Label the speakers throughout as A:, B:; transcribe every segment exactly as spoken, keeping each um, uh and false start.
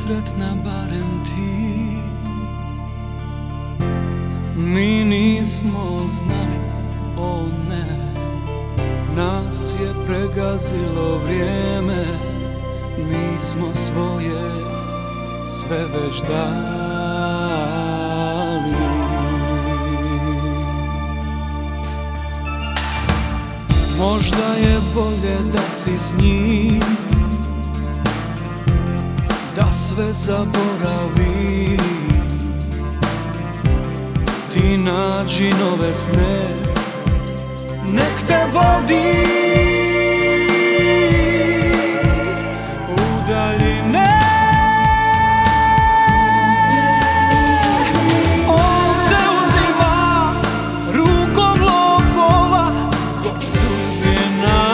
A: sretna barem ti. Mi nismo znali, o ne, nas je pregazilo vrijeme. Mi smo svoje sve već dali. Možda je bolje da si s njim, da sve zaboravi. Ti nađi nove sne, nek te vodi u daljine. On te uzima rukom lopova kod sudbina.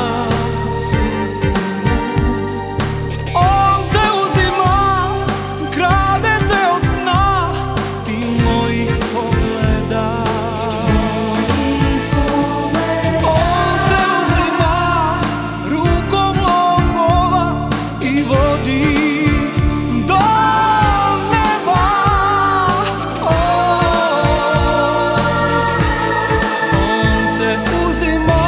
A: On te uzima, krade te od sna i mojih pogleda. On te uzima rukom lopova i vodi do neba. On te uzima.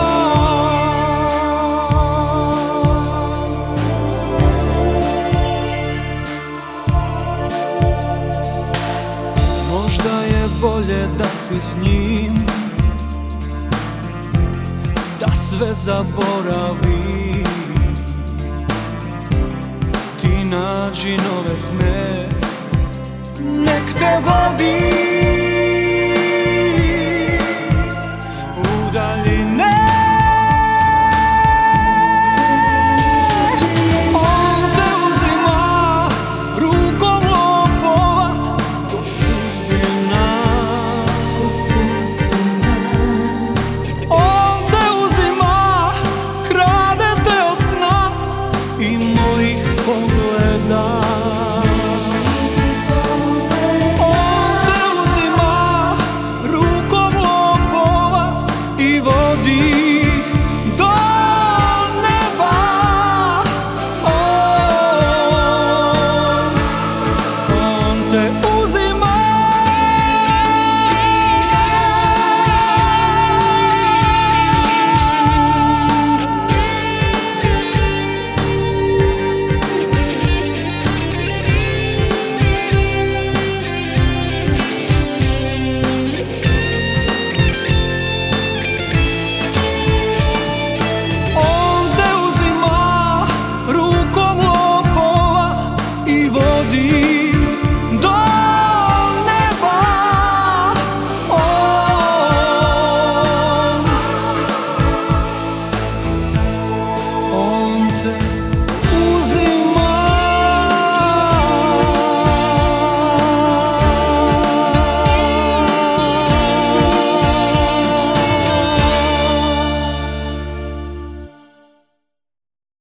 A: Možda je bolje da si s njim, da sve zaboravi. Ti nađi nove sne, nek te vodi